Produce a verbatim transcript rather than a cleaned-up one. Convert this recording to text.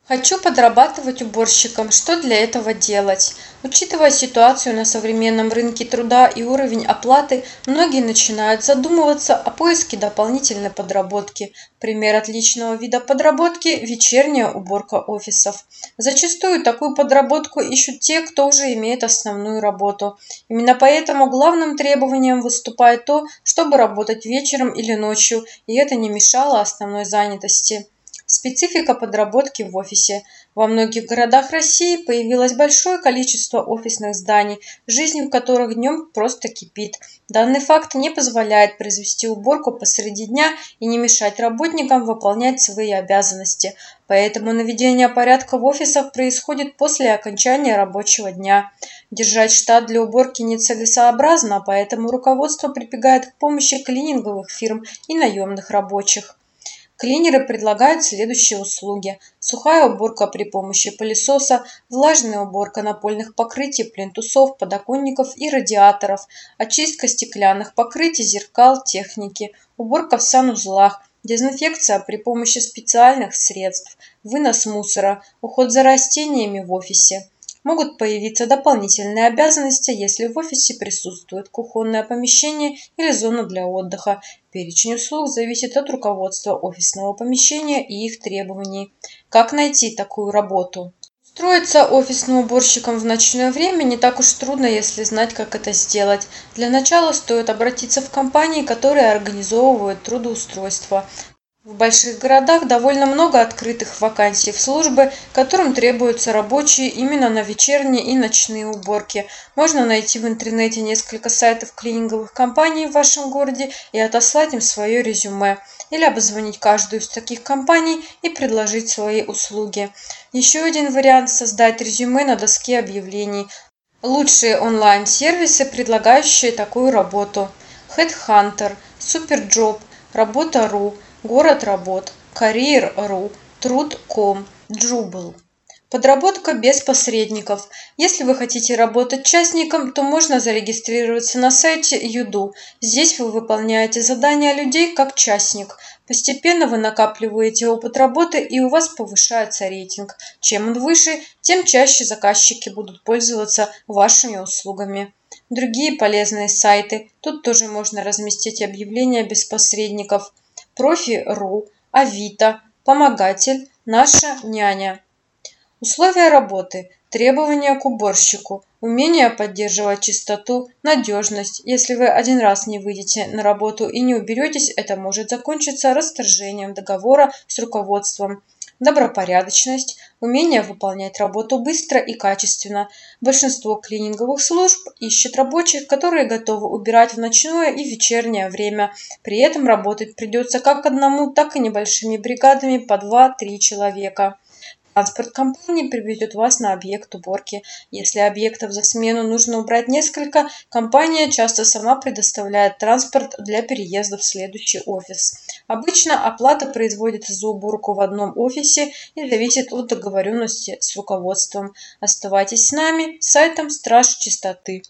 Хочу подрабатывать уборщиком. Что для этого делать? Учитывая ситуацию на современном рынке труда и уровень оплаты, многие начинают задумываться о поиске дополнительной подработки. Пример отличного вида подработки – вечерняя уборка офисов. Зачастую такую подработку ищут те, кто уже имеет основную работу. Именно поэтому главным требованием выступает то, чтобы работать вечером или ночью, и это не мешало основной занятости. Специфика подработки в офисе. Во многих городах России появилось большое количество офисных зданий, жизнь в которых днем просто кипит. Данный факт не позволяет произвести уборку посреди дня и не мешать работникам выполнять свои обязанности. Поэтому наведение порядка в офисах происходит после окончания рабочего дня. Держать штат для уборки нецелесообразно, поэтому руководство прибегает к помощи клининговых фирм и наемных рабочих. Клинеры предлагают следующие услуги: сухая уборка при помощи пылесоса, влажная уборка напольных покрытий, плинтусов, подоконников и радиаторов, очистка стеклянных покрытий, зеркал, техники, уборка в санузлах, дезинфекция при помощи специальных средств, вынос мусора, уход за растениями в офисе. Могут появиться дополнительные обязанности, если в офисе присутствует кухонное помещение или зона для отдыха. Перечень услуг зависит от руководства офисного помещения и их требований. Как найти такую работу? Устроиться офисным уборщиком в ночное время не так уж трудно, если знать, как это сделать. Для начала стоит обратиться в компании, которые организовывают трудоустройство. В больших городах довольно много открытых вакансий в службы, которым требуются рабочие именно на вечерние и ночные уборки. Можно найти в интернете несколько сайтов клининговых компаний в вашем городе и отослать им свое резюме. Или обзвонить каждую из таких компаний и предложить свои услуги. Еще один вариант – создать резюме на доске объявлений. Лучшие онлайн-сервисы, предлагающие такую работу: HeadHunter, Superjob, Работа точка ру, Город работ, Career точка ру, Труд точка ком, Джубл. Подработка без посредников. Если вы хотите работать частником, то можно зарегистрироваться на сайте Юду. Здесь вы выполняете задания людей как частник. Постепенно вы накапливаете опыт работы, и у вас повышается рейтинг. Чем он выше, тем чаще заказчики будут пользоваться вашими услугами. Другие полезные сайты. Тут тоже можно разместить объявления без посредников. Профи точка ру, Авито, Помогатель, Наша няня. Условия работы. Требования к уборщику. Умение поддерживать чистоту, надежность. Если вы один раз не выйдете на работу и не уберетесь, это может закончиться расторжением договора с руководством. Добропорядочность. Умение выполнять работу быстро и качественно. Большинство клининговых служб ищет рабочих, которые готовы убирать в ночное и вечернее время. При этом работать придется как одному, так и небольшими бригадами по два-три человека. Транспорт компании привезет вас на объект уборки. Если объектов за смену нужно убрать несколько, компания часто сама предоставляет транспорт для переезда в следующий офис. Обычно оплата производится за уборку в одном офисе и зависит от договоренности с руководством. Оставайтесь с нами, сайтом Страж Чистоты.